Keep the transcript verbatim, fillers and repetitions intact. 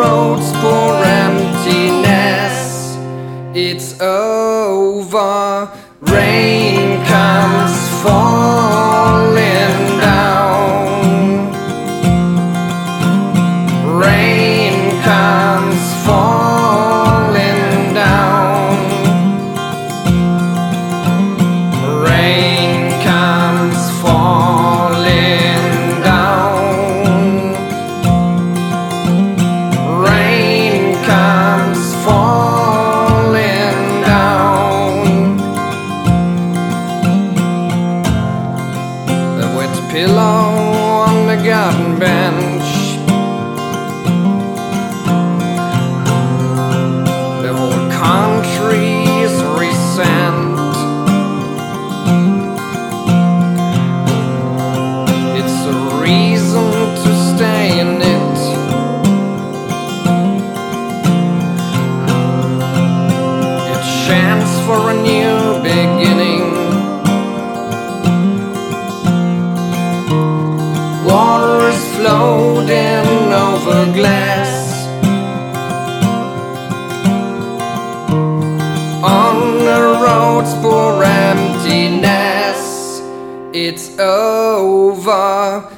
roads pour emptiness. It's over. Rain comes falling down. Rain comes falling down. Rain comes falling down. Rain comes falling down. The wet pillow on the garden bench. The whole country's resent. It's a reason to stay in it. It's chance for a new beginning. Water is floating over glass. On the roads pour emptiness. It's over.